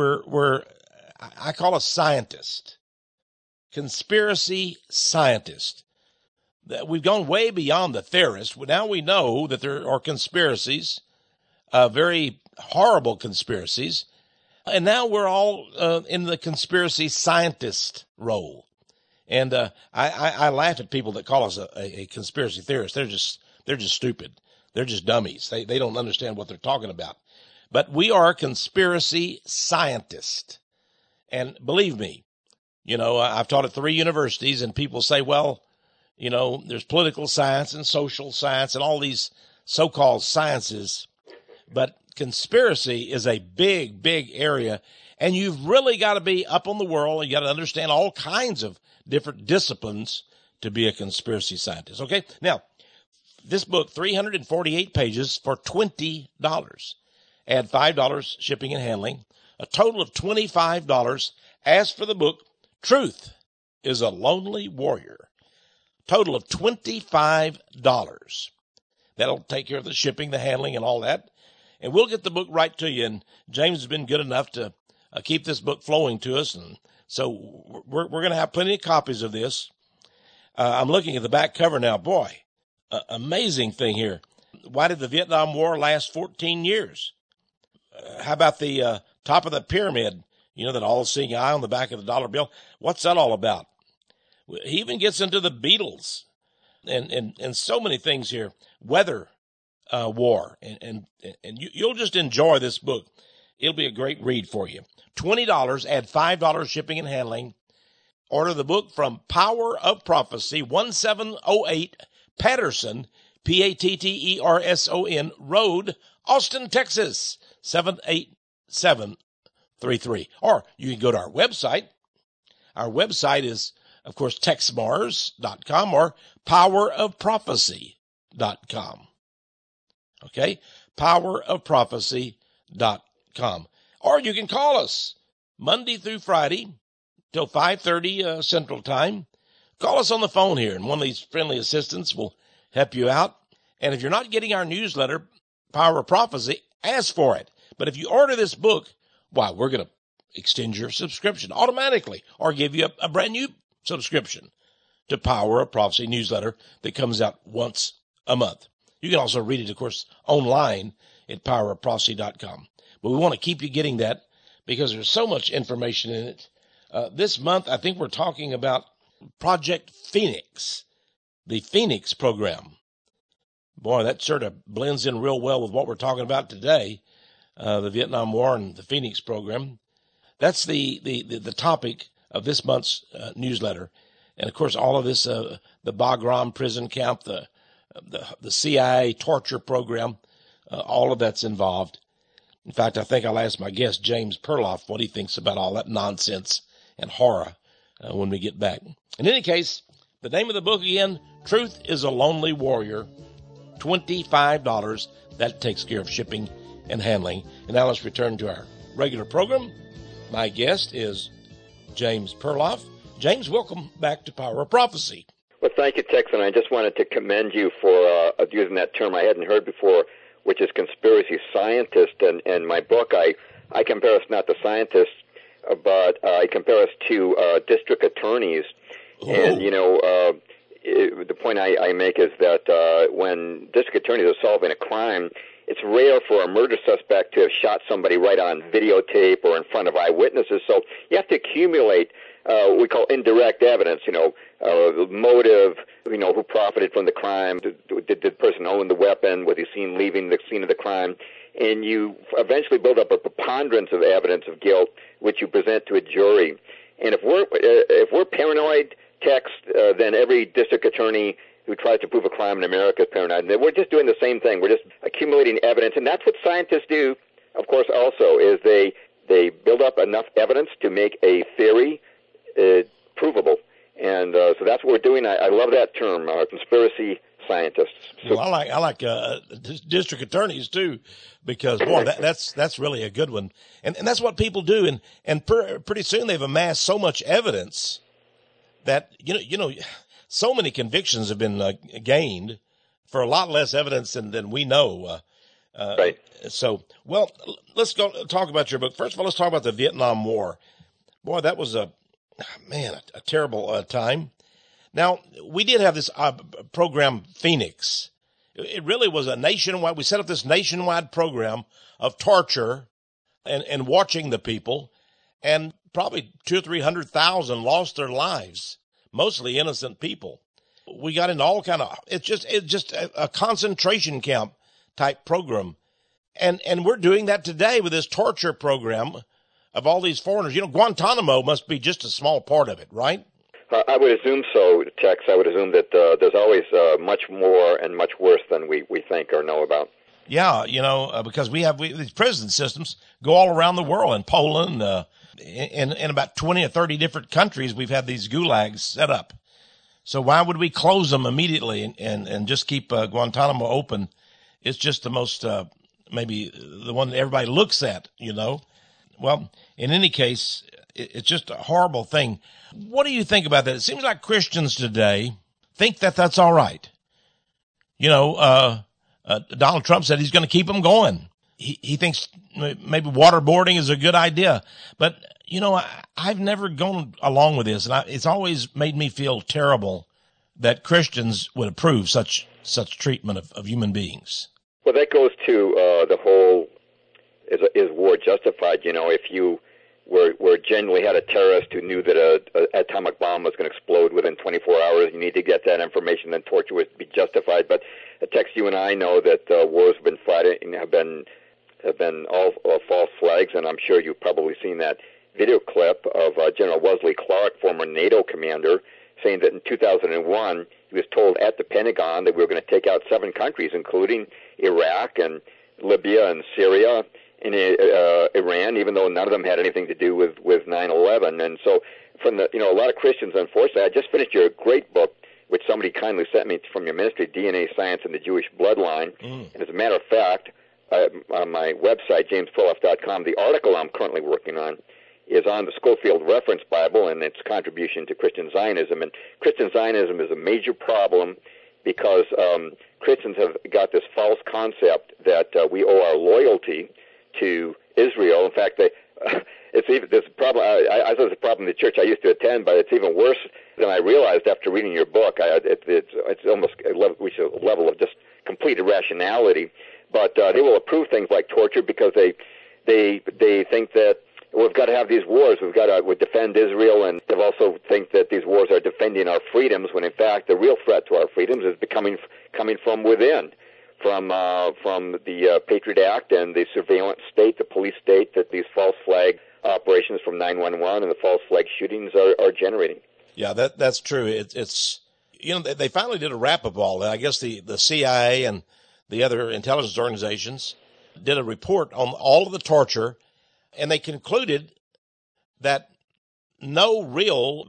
Speaker 2: I call a scientist, conspiracy scientist. We've gone way beyond the theorists. Now we know that there are conspiracies, very horrible conspiracies. And now we're all in the conspiracy scientist role. And I laugh at people that call us a conspiracy theorist. They're just stupid. They're just dummies. They don't understand what they're talking about. But we are conspiracy scientists. And believe me, I've taught at 3 universities, and people say, well, there's political science and social science and all these so-called sciences. But conspiracy is a big, big area, and you've really got to be up on the world. You got to understand all kinds of different disciplines to be a conspiracy scientist. Okay. Now, this book, 348 pages for $20. Add $5 shipping and handling, a total of $25. As for the book, Truth is a Lonely Warrior, total of $25. That'll take care of the shipping, the handling, and all that. And we'll get the book right to you. And James has been good enough to keep this book flowing to us. And so we're going to have plenty of copies of this. I'm looking at the back cover now. Boy, amazing thing here. Why did the Vietnam War last 14 years? How about the top of the pyramid? That all-seeing eye on the back of the dollar bill. What's that all about? He even gets into the Beatles and so many things here. Weather. War, and you'll just enjoy this book. It'll be a great read for you. $20, add $5 shipping and handling. Order the book from Power of Prophecy, 1708 Patterson, Patterson Road, Austin, Texas, 78733. Or you can go to our website. Our website is, of course, texmars.com or powerofprophecy.com. Okay, powerofprophecy.com. Or you can call us Monday through Friday till 5:30 Central Time. Call us on the phone here, and one of these friendly assistants will help you out. And if you're not getting our newsletter, Power of Prophecy, ask for it. But if you order this book, we're going to extend your subscription automatically or give you a brand new subscription to Power of Prophecy newsletter that comes out once a month. You can also read it, of course, online at powerofprophecy.com. But we want to keep you getting that because there's so much information in it. This month, I think we're talking about Project Phoenix, the Phoenix program. Boy, that sort of blends in real well with what we're talking about today, the Vietnam War and the Phoenix program. That's the topic of this month's newsletter. And, of course, all of this, the Bagram prison camp, the CIA torture program, all of that's involved. In fact, I think I'll ask my guest, James Perloff, what he thinks about all that nonsense and horror when we get back. In any case, the name of the book again, Truth is a Lonely Warrior, $25. That takes care of shipping and handling. And now let's return to our regular program. My guest is James Perloff. James, welcome back to Power of Prophecy.
Speaker 3: Well, thank you, Tex, and I just wanted to commend you for using that term I hadn't heard before, which is conspiracy scientist. And in my book, I compare us not to scientists, but I compare us to district attorneys.
Speaker 2: Oh.
Speaker 3: And, the point I make is that when district attorneys are solving a crime, it's rare for a murder suspect to have shot somebody right on videotape or in front of eyewitnesses. So you have to accumulate what we call indirect evidence, motive, who profited from the crime, did the person own the weapon, was he seen leaving the scene of the crime, and you eventually build up a preponderance of evidence of guilt, which you present to a jury. And if we're paranoid, Tex, then every district attorney who tries to prove a crime in America is paranoid. And we're just doing the same thing. We're just accumulating evidence, and that's what scientists do, of course, also, is they build up enough evidence to make a theory provable. And so that's what we're doing. I love that term, conspiracy scientists. So,
Speaker 2: well, I like district attorneys too, because boy, that's really a good one, and that's what people do, and pretty soon they've amassed so much evidence that so many convictions have been gained for a lot less evidence than we know.
Speaker 3: Right.
Speaker 2: So, well, let's go talk about your book. First of all, let's talk about the Vietnam War. Boy, that was a terrible time. Now, we did have this program, Phoenix. It really was a nationwide, we set up this nationwide program of torture and watching the people, and probably 200,000 or 300,000 lost their lives, mostly innocent people. We got into all kind of, it's just a concentration camp type program. And we're doing that today with this torture program of all these foreigners. Guantanamo must be just a small part of it, right?
Speaker 3: I would assume so, Tex. I would assume that there's always much more and much worse than we think or know about.
Speaker 2: Yeah, because these prison systems go all around the world. In Poland, in about 20 or 30 different countries, we've had these gulags set up. So why would we close them immediately and just keep Guantanamo open? It's just the most, maybe the one that everybody looks at, Well, in any case, it's just a horrible thing. What do you think about that? It seems like Christians today think that that's all right. Donald Trump said he's going to keep them going. He thinks maybe waterboarding is a good idea. But, I've never gone along with this, and it's always made me feel terrible that Christians would approve such treatment of human beings.
Speaker 3: Well, that goes to the whole, is war justified? If you were genuinely had a terrorist who knew that an atomic bomb was going to explode within 24 hours, you need to get that information, then torture would be justified. But Tex, you and I know that wars have been fought and have been all false flags, and I'm sure you've probably seen that video clip of General Wesley Clark, former NATO commander, saying that in 2001 he was told at the Pentagon that we were going to take out 7 countries, including Iraq and Libya and Syria and Iran, even though none of them had anything to do with 9/11. And so, from a lot of Christians, unfortunately, I just finished your great book, which somebody kindly sent me from your ministry, DNA, Science, and the Jewish Bloodline. And as a matter of fact, on my website, jamesperloff.com, the article I'm currently working on is on the Schofield Reference Bible and its contribution to Christian Zionism. And Christian Zionism is a major problem because Christians have got this false concept that we owe our loyalty to Israel. In fact, it's even this problem. I thought it's a problem in the church I used to attend, but it's even worse than I realized after reading your book. It's almost reached a level of just complete irrationality. But they will approve things like torture because they think that we've got to have these wars. We've got to defend Israel, and they also think that these wars are defending our freedoms, when in fact the real threat to our freedoms is coming from within, from the Patriot Act and the surveillance state, the police state that these false flag operations from 9/11 and the false flag shootings are generating.
Speaker 2: Yeah, that's true. It's they finally did a wrap up all that. I guess the CIA and the other intelligence organizations did a report on all of the torture, and they concluded that no real,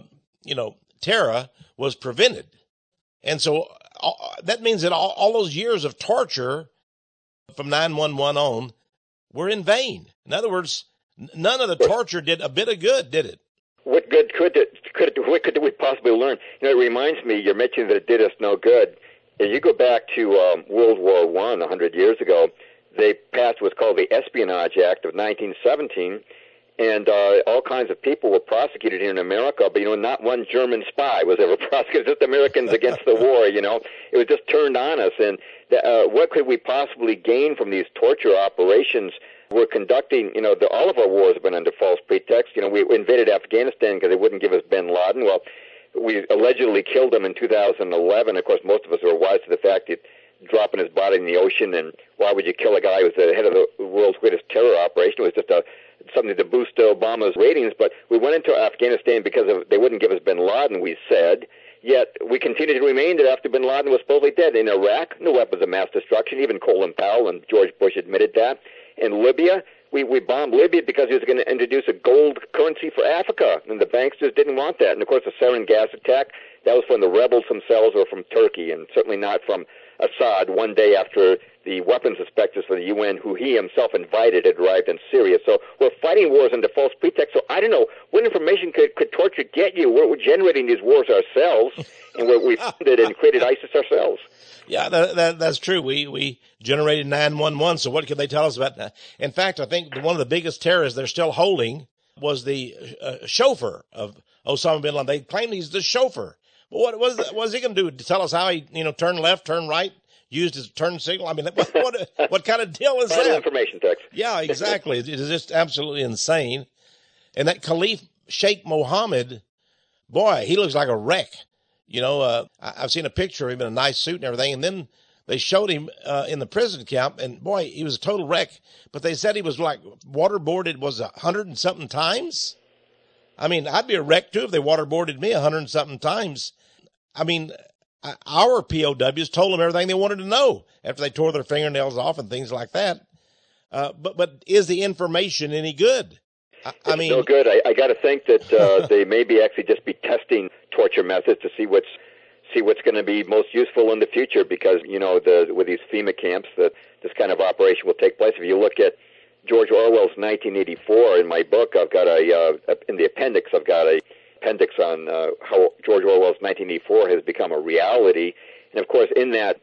Speaker 2: terror was prevented. And so that means that all those years of torture from 9/11 on were in vain. In other words, none of the torture did a bit of good, did it?
Speaker 3: What good what could we possibly learn? It reminds me, you're mentioning that it did us no good. If you go back to World War I 100 years ago, they passed what's called the Espionage Act of 1917, and all kinds of people were prosecuted here in America, but, not one German spy was ever prosecuted, just Americans against the war, It was just turned on us, and what could we possibly gain from these torture operations? We're conducting, all of our wars have been under false pretext. We invaded Afghanistan because they wouldn't give us bin Laden. Well, we allegedly killed him in 2011. Of course, most of us are wise to the fact that dropping his body in the ocean, and why would you kill a guy who was the head of the world's greatest terror operation? It was just something to boost Obama's ratings. But we went into Afghanistan because they wouldn't give us bin Laden, we said. Yet we continued to remain there after bin Laden was supposedly dead. In Iraq, no weapons of mass destruction. Even Colin Powell and George Bush admitted that. In Libya, we bombed Libya because he was going to introduce a gold currency for Africa, and the banks just didn't want that. And, of course, the sarin gas attack, that was from the rebels themselves or from Turkey, and certainly not from Assad one day after the weapons inspectors for the UN, who he himself invited, had arrived in Syria. So we're fighting wars under false pretext. So I don't know, what information could torture get you? We're generating these wars ourselves, and we funded and created ISIS ourselves.
Speaker 2: Yeah, that's true. We generated 9/11. So what could they tell us about that? In fact, I think one of the biggest terrorists they're still holding was the chauffeur of Osama bin Laden. They claim he's the chauffeur. But what is he going to do? To tell us how he, turned left, turned right, used his turn signal? I mean, what kind of deal is that?
Speaker 3: Information text.
Speaker 2: Yeah, exactly. It is just absolutely insane. And that Khalif Sheikh Mohammed, boy, he looks like a wreck. I've seen a picture of him in a nice suit and everything, and then they showed him in the prison camp, and boy, he was a total wreck. But they said he was like waterboarded, was 100 and something times. I mean, I'd be a wreck too if they waterboarded me 100 and something times. I mean, our POWs told them everything they wanted to know after they tore their fingernails off and things like that. But is the information any good? I mean,
Speaker 3: no good. I got to think that they may be actually just be testing torture methods to see what's going to be most useful in the future. Because with these FEMA camps, that this kind of operation will take place. If you look at George Orwell's 1984 in my book, I've got in the appendix. I've got a appendix on how George Orwell's 1984 has become a reality. And of course, in that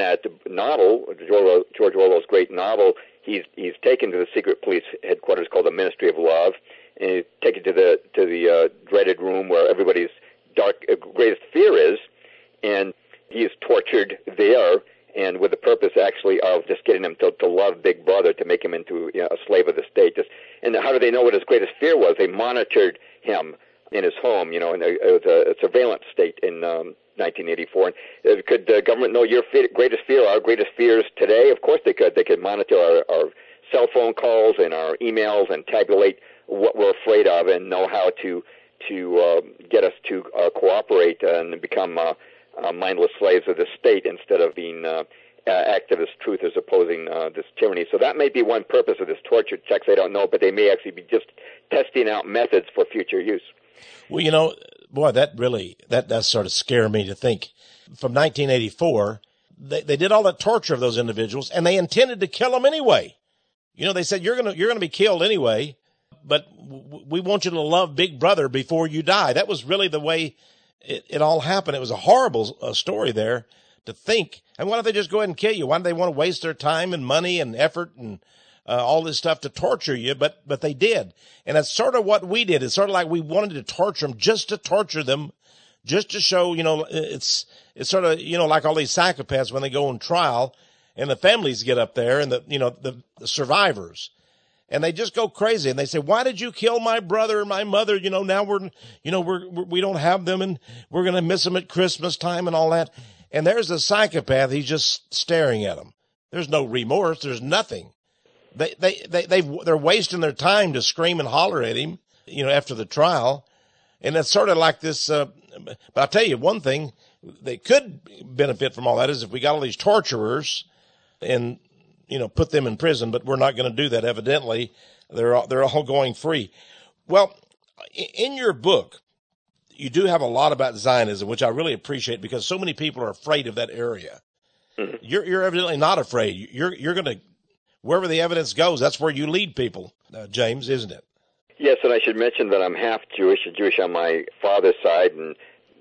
Speaker 3: novel, George Orwell's great novel, he's taken to the secret police headquarters called the Ministry of Love, and he's taken to the dreaded room where everybody's greatest fear is, and he is tortured there, and with the purpose actually of just getting him to love Big Brother, to make him into a slave of the state. And how do they know what his greatest fear was? They monitored him in his home, and it was a surveillance state in 1984. And could the government know your greatest fear, our greatest fears today? Of course they could. They could monitor our cell phone calls and our emails and tabulate what we're afraid of and know how to get us to cooperate and become mindless slaves of the state instead of being activist truthers opposing this tyranny. So that may be one purpose of this torture checks. I don't know, but they may actually be just testing out methods for future use.
Speaker 2: Well, boy, that does sort of scare me to think. From 1984, they did all that torture of those individuals, and they intended to kill them anyway. They said, you're gonna be killed anyway, but we want you to love Big Brother before you die. That was really the way it all happened. It was a horrible story there to think. And why don't they just go ahead and kill you? Why do they want to waste their time and money and effort and all this stuff to torture you? But they did. And that's sort of what we did. It's sort of like we wanted to torture them just to torture them, just to show, it's sort of, like all these psychopaths when they go on trial and the families get up there and the survivors. And they just go crazy and they say, why did you kill my brother and my mother? Now we don't have them and we're going to miss them at Christmas time and all that. And there's a psychopath. He's just staring at them. There's no remorse. There's nothing. They're wasting their time to scream and holler at him, after the trial. And it's sort of like this, but I'll tell you one thing, they could benefit from all that is if we got all these torturers and, put them in prison, but we're not going to do that. Evidently, they're all going free. Well, in your book, you do have a lot about Zionism, which I really appreciate because so many people are afraid of that area. Mm-hmm. You're evidently not afraid. You're going to, wherever the evidence goes, that's where you lead people, James, isn't it?
Speaker 3: Yes, and I should mention that I'm half Jewish, Jewish on my father's side, and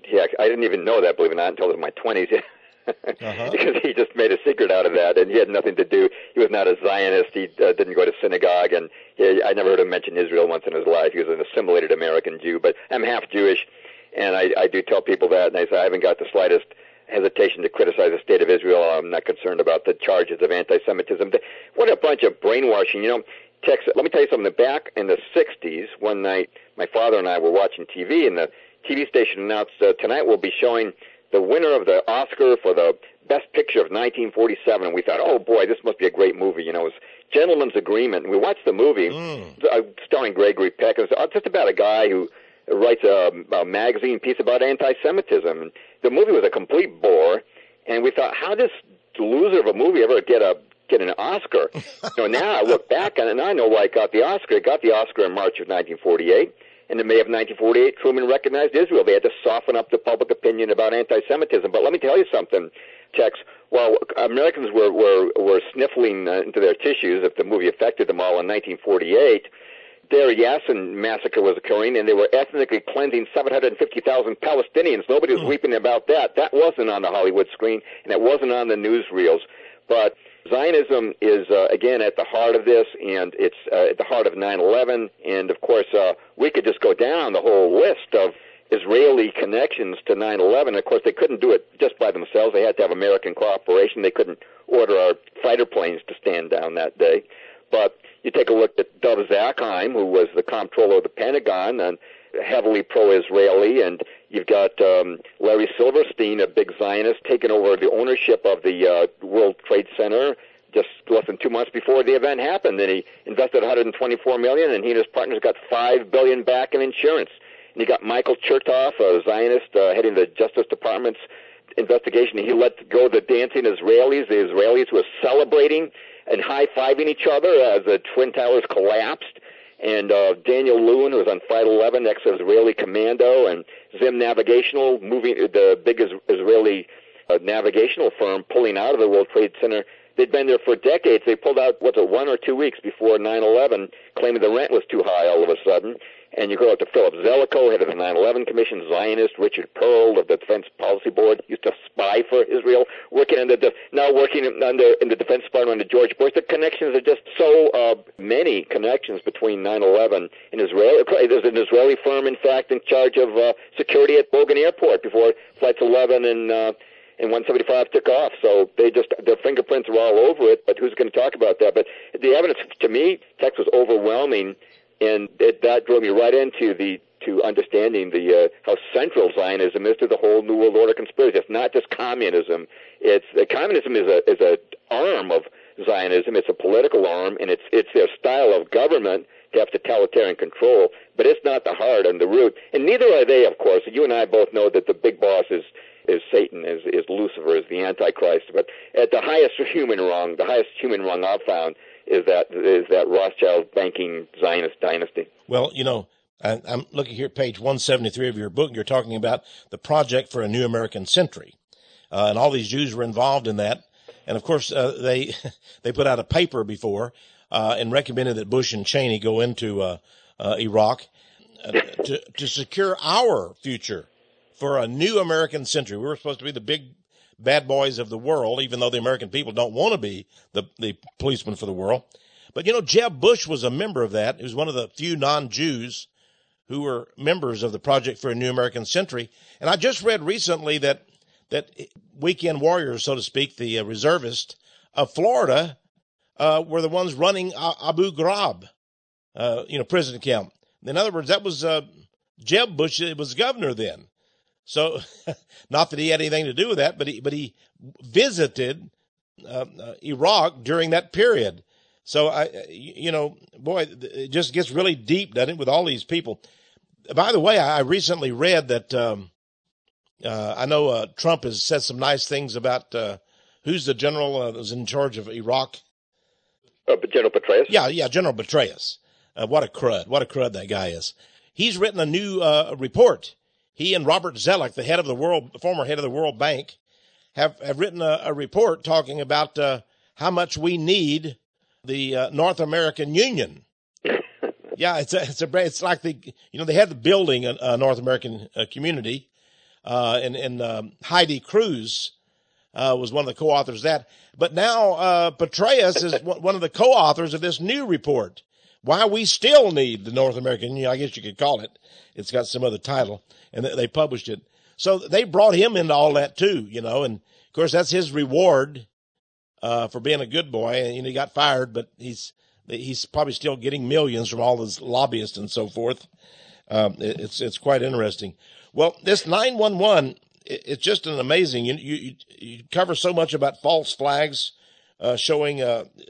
Speaker 3: I didn't even know that, believe it or not, until in my 20s. Because he just made a secret out of that, and he had nothing to do. He was not a Zionist. He didn't go to synagogue, and I never heard him mention Israel once in his life. He was an assimilated American Jew, but I'm half Jewish, and I do tell people that, and I say I haven't got the slightest hesitation to criticize the state of Israel. I'm not concerned about the charges of anti-Semitism. What a bunch of brainwashing, Texas. Let me tell you something. Back in the 60s, one night, my father and I were watching TV, and the TV station announced tonight we'll be showing the winner of the Oscar for the Best Picture of 1947, and we thought, oh boy, this must be a great movie. It was Gentleman's Agreement, and we watched the movie, starring Gregory Peck. It was just about a guy who writes a magazine piece about anti-Semitism. And the movie was a complete bore, and we thought, how does the loser of a movie ever get an Oscar? Now I look back on it, and I know why it got the Oscar. It got the Oscar in March of 1948. In the May of 1948, Truman recognized Israel. They had to soften up the public opinion about anti-Semitism. But let me tell you something, Tex. While Americans were sniffling into their tissues if the movie affected them all in 1948, Deir Yassin massacre was occurring, and they were ethnically cleansing 750,000 Palestinians. Nobody was weeping about that. That wasn't on the Hollywood screen, and it wasn't on the newsreels. But Zionism is, again, at the heart of this, and it's at the heart of 9/11. And, of course, we could just go down the whole list of Israeli connections to 9/11. Of course, they couldn't do it just by themselves. They had to have American cooperation. They couldn't order our fighter planes to stand down that day. But you take a look at Dov Zakheim, who was the comptroller of the Pentagon, and heavily pro-Israeli, and you've got Larry Silverstein, a big Zionist, taking over the ownership of the World Trade Center just less than 2 months before the event happened. And he invested $124 million, and he and his partners got $5 billion back in insurance. And you got Michael Chertoff, a Zionist, heading the Justice Department's investigation. He let go the dancing Israelis, the Israelis who were celebrating and high-fiving each other as the Twin Towers collapsed. And Daniel Lewin, who was on Flight 11, ex-Israeli commando, and Zim Navigational, the big Israeli navigational firm, pulling out of the World Trade Center. They'd been there for decades. They pulled out, 1 or 2 weeks before 9/11, claiming the rent was too high all of a sudden. And you go out to Philip Zelikow, head of the 9/11 Commission, Zionist, Richard Pearl of the Defense Policy Board, used to spy for Israel, working in the Defense Department under George Bush. The connections are just so many connections between 9/11 and Israel. There's an Israeli firm, in fact, in charge of security at Logan Airport before Flights 11 and 175 took off. So their fingerprints are all over it, but who's going to talk about that? But the evidence, to me, Tex, was overwhelming. And that drove me right into to understanding how central Zionism is to the whole New World Order conspiracy. It's not just communism. Communism is a arm of Zionism. It's a political arm, and it's their style of government to have totalitarian control. But it's not the heart and the root. And neither are they, of course. You and I both know that the big boss is Satan, is Lucifer, is the Antichrist. But at the highest human wrong I've found is that Rothschild banking Zionist dynasty.
Speaker 2: Well, I'm looking here at page 173 of your book, and you're talking about the Project for a New American Century. And all these Jews were involved in that. And, of course, they put out a paper before and recommended that Bush and Cheney go into Iraq to secure our future for a new American century. We were supposed to be the big bad boys of the world, even though the American people don't want to be the policemen for the world. But, Jeb Bush was a member of that. He was one of the few non-Jews who were members of the Project for a New American Century. And I just read recently that weekend warriors, so to speak, the reservists of Florida, were the ones running Abu Ghraib, prison camp. In other words, that was Jeb Bush. It was governor then. So, not that he had anything to do with that, but he visited Iraq during that period. So, it just gets really deep, doesn't it, with all these people. By the way, I recently read that I know Trump has said some nice things about who's the general that was in charge of Iraq.
Speaker 3: General Petraeus?
Speaker 2: Yeah, General Petraeus. What a crud that guy is. He's written a new report. He and Robert Zoellick, former head of the World Bank, have written a report talking about how much we need the North American Union. Yeah, it's like they had the building a North American community, and Heidi Cruz was one of the co-authors of that. But now Petraeus is one of the co-authors of this new report. Why we still need the North American Union, I guess you could call it. It's got some other title, and they published it. So they brought him into all that too, and of course that's his reward for being a good boy. And he got fired, but he's probably still getting millions from all his lobbyists and so forth. It's quite interesting. Well, this 911, it's just an amazing. You cover so much about false flags, showing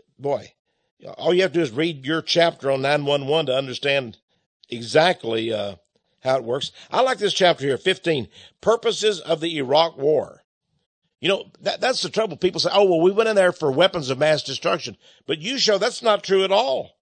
Speaker 2: all you have to do is read your chapter on 911 to understand exactly how it works. I like this chapter here, 15, Purposes of the Iraq War. That's the trouble. People say, oh, well, we went in there for weapons of mass destruction. But you show that's not true at all.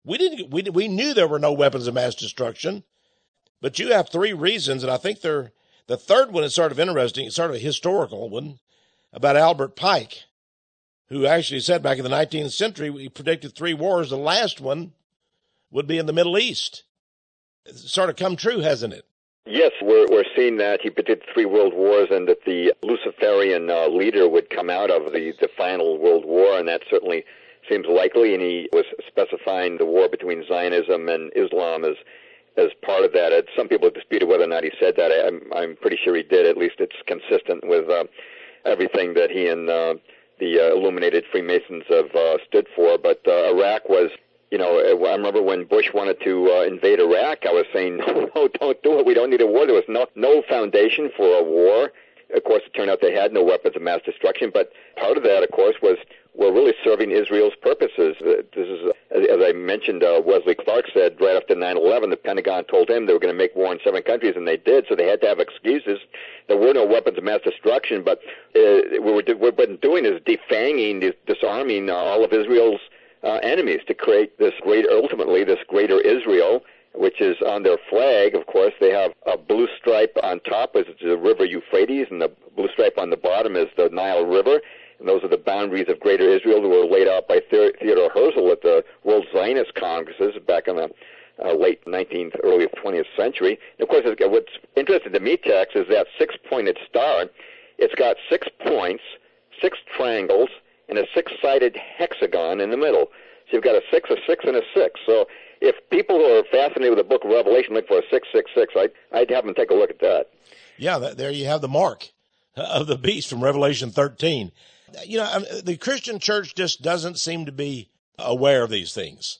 Speaker 2: We knew there were no weapons of mass destruction. But you have three reasons, and I think the third one is sort of interesting. It's sort of a historical one about Albert Pike, who actually said back in the 19th century, he predicted 3 wars. The last one would be in the Middle East. It's sort of come true, hasn't it?
Speaker 3: Yes, we're seeing that. He predicted 3 world wars and that the Luciferian leader would come out of the final world war, and that certainly seems likely. And he was specifying the war between Zionism and Islam as part of that. Some people have disputed whether or not he said that. I'm pretty sure he did. At least it's consistent with everything that he and the Illuminated Freemasons have stood for. But Iraq was, I remember when Bush wanted to invade Iraq, I was saying, no, don't do it. We don't need a war. There was no foundation for a war. Of course, it turned out they had no weapons of mass destruction. But part of that, of course, was we're really serving Israel's purposes. This is, as I mentioned, Wesley Clark said right after 9/11, the Pentagon told him they were going to make war in 7 countries, and they did, so they had to have excuses. There were no weapons of mass destruction, but what we've been doing is defanging, disarming all of Israel's enemies to create ultimately this greater Israel, which is on their flag. Of course, they have a blue stripe on top, which is the river Euphrates, and the blue stripe on the bottom is the Nile River. And those are the boundaries of Greater Israel that were laid out by Theodore Herzl at the World Zionist Congresses back in the late 19th, early 20th century. And of course, what's interesting to me, Tex, is that 6-pointed star. It's got 6 points, 6 triangles, and a 6-sided hexagon in the middle. So you've got a 6, a 6, and a 6. So if people who are fascinated with the book of Revelation look for a 666, I'd have them take a look at that.
Speaker 2: Yeah, there you have the mark of the beast from Revelation 13. The Christian church just doesn't seem to be aware of these things.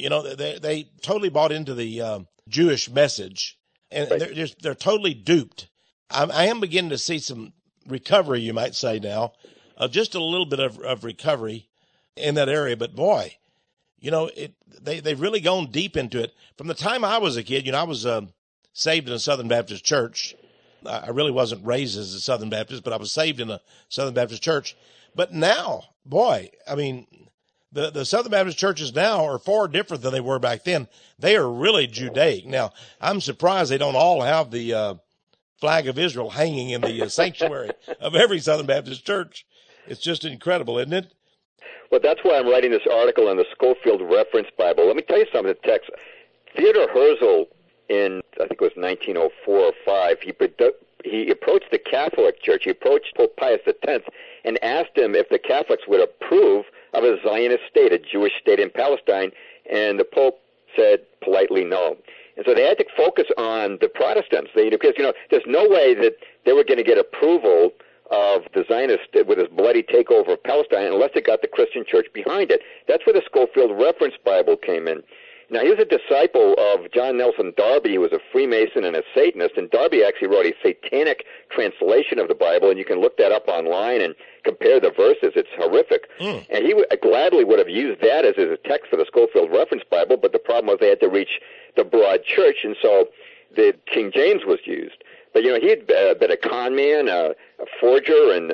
Speaker 2: They totally bought into the Jewish message, and they're totally duped. I am beginning to see some recovery, you might say now, just a little bit of recovery in that area. But boy, they've really gone deep into it. From the time I was a kid, I was saved in a Southern Baptist church. I really wasn't raised as a Southern Baptist, but I was saved in a Southern Baptist church. But now, boy, I mean, the Southern Baptist churches now are far different than they were back then. They are really Judaic. Now, I'm surprised they don't all have the flag of Israel hanging in the sanctuary of every Southern Baptist church. It's just incredible, isn't it?
Speaker 3: Well, that's why I'm writing this article on the Scofield Reference Bible. Let me tell you something, Tex. Theodore Herzl, in, I think it was 1904 or 5, he approached the Catholic Church. He approached Pope Pius X and asked him if the Catholics would approve of a Zionist state, a Jewish state in Palestine, and the Pope said politely no. And so they had to focus on the Protestants, because there's no way that they were going to get approval of the Zionists with this bloody takeover of Palestine unless they got the Christian church behind it. That's where the Scofield Reference Bible came in. Now, he was a disciple of John Nelson Darby. He was a Freemason and a Satanist, and Darby actually wrote a satanic translation of the Bible, and you can look that up online and compare the verses. It's horrific. And he gladly would have used that as a text for the Scofield Reference Bible, but the problem was they had to reach the broad church, and so the King James was used. But, he had been a con man, forger in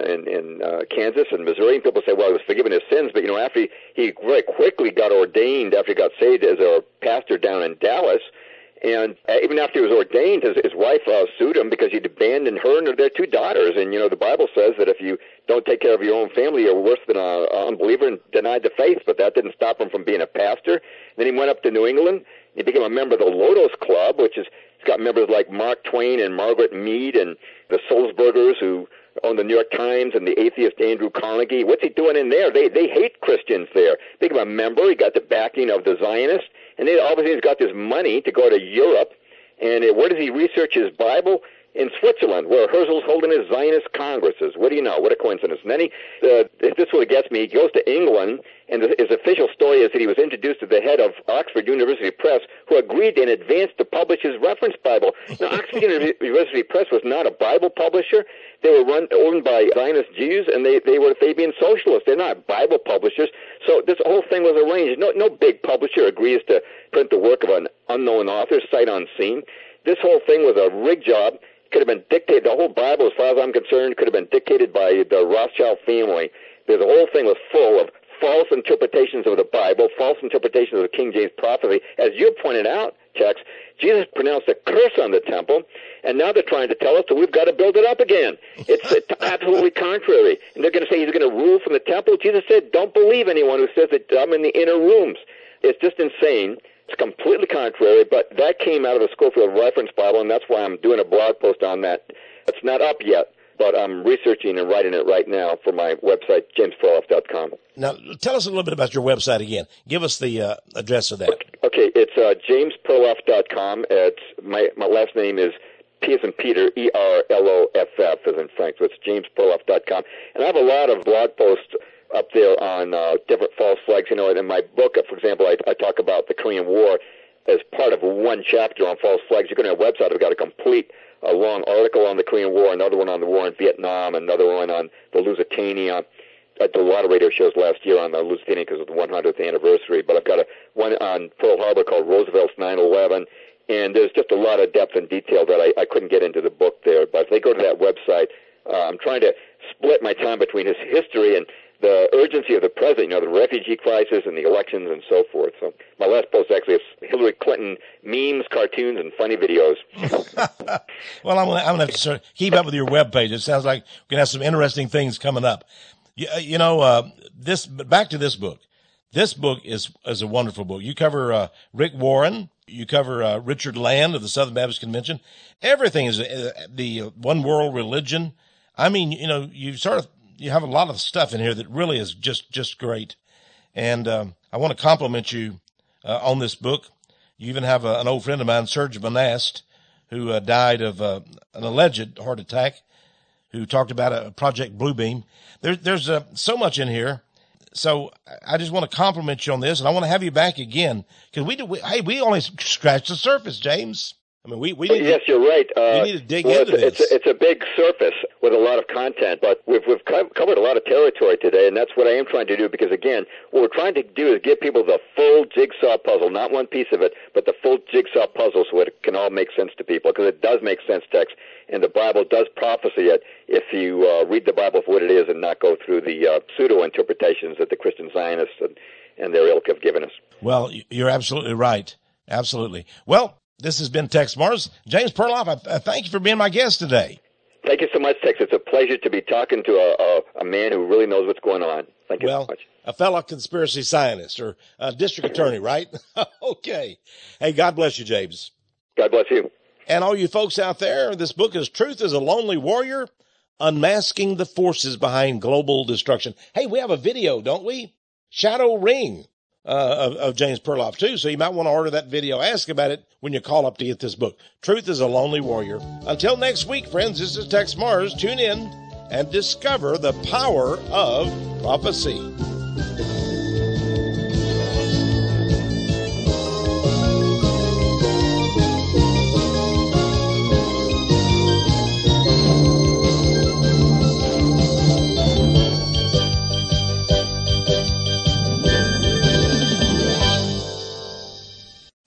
Speaker 3: Kansas and Missouri. And people say, well, he was forgiven his sins. But, after he very quickly got ordained, after he got saved as a pastor down in Dallas, and even after he was ordained, his wife sued him because he'd abandoned her and their 2 daughters. And, the Bible says that if you don't take care of your own family, you're worse than an unbeliever and denied the faith. But that didn't stop him from being a pastor. Then he went up to New England. He became a member of the Lotos Club, which is it's got members like Mark Twain and Margaret Mead and the Sulzbergers who own the New York Times and the atheist Andrew Carnegie. What's he doing in there? They hate Christians there. Became a member. He got the backing of the Zionists. And then obviously he's got this money to go to Europe. And where does he research his Bible? In Switzerland, where Herzl's holding his Zionist congresses. What do you know? What a coincidence. And then this really gets me, he goes to England, and his official story is that he was introduced to the head of Oxford University Press, who agreed in advance to publish his reference Bible. Now, Oxford University Press was not a Bible publisher. They were owned by Zionist Jews, and they were Fabian socialists. They're not Bible publishers. So this whole thing was arranged. No big publisher agrees to print the work of an unknown author, sight unseen. This whole thing was a rig job. Could have been dictated, the whole Bible, as far as I'm concerned, could have been dictated by the Rothschild family. The whole thing was full of false interpretations of the Bible, false interpretations of the King James prophecy. As you pointed out, Tex, Jesus pronounced a curse on the temple, and now they're trying to tell us that we've got to build it up again. It's absolutely contrary. And they're going to say he's going to rule from the temple. Jesus said, don't believe anyone who says that I'm in the inner rooms. It's just insane. It's completely contrary, but that came out of the Scofield Reference Bible, and that's why I'm doing a blog post on that. It's not up yet, but I'm researching and writing it right now for my website, jamesperloff.com.
Speaker 2: Now, tell us a little bit about your website again. Give us the address of that.
Speaker 3: Okay, it's jamesperloff.com. It's my last name is P as in Peter, E-R-L-O-F-F as in Frank, so it's jamesperloff.com. And I have a lot of blog posts up there on different false flags. In my book, for example, I talk about the Korean War as part of one chapter on false flags. You go to our website, I've got a long article on the Korean War, another one on the war in Vietnam, another one on the Lusitania. I did a lot of radio shows last year on the Lusitania because of the 100th anniversary, but I've got one on Pearl Harbor called Roosevelt's 9/11, and there's just a lot of depth and detail that I couldn't get into the book there. But if they go to that website, I'm trying to split my time between his history and the urgency of the present, the refugee crisis and the elections and so forth. So my last post actually is Hillary Clinton memes, cartoons, and funny videos.
Speaker 2: Well, I'm going to have to keep up with your webpage. It sounds like we're going to have some interesting things coming up. Back to this book. This book is a wonderful book. You cover Rick Warren. You cover Richard Land of the Southern Baptist Convention. Everything is the one world religion. I mean, you have a lot of stuff in here that really is just great. And I want to compliment you on this book. You even have an old friend of mine, Serge Monast, who died of an alleged heart attack, who talked about a Project Bluebeam. There's so much in here. So I just want to compliment you on this, and I want to have you back again, because we only scratched the surface, James. I mean, we need
Speaker 3: yes, you're right.
Speaker 2: We need to dig into this.
Speaker 3: It's a big surface with a lot of content, but we've covered a lot of territory today, and that's what I am trying to do, because, again, what we're trying to do is give people the full jigsaw puzzle, not one piece of it, but the full jigsaw puzzle so it can all make sense to people, because it does make sense, Tex, and the Bible does prophesy it if you read the Bible for what it is and not go through the pseudo-interpretations that the Christian Zionists and their ilk have given us.
Speaker 2: Well, you're absolutely right. Absolutely. Well, this has been Tex Mars. James Perloff, I thank you for being my guest today.
Speaker 3: Thank you so much, Tex. It's a pleasure to be talking to a man who really knows what's going on. Thank you so much.
Speaker 2: A fellow conspiracy scientist or a district attorney, right? Okay. Hey, God bless you, James.
Speaker 3: God bless you.
Speaker 2: And all you folks out there, this book is Truth is a Lonely Warrior, Unmasking the Forces Behind Global Destruction. Hey, we have a video, don't we? Shadow Ring. Of James Perloff too, so you might want to order that video. Ask about it when you call up to get this book. Truth is a Lonely Warrior. Until next week, friends, this is Tex Mars. Tune in and discover the power of prophecy.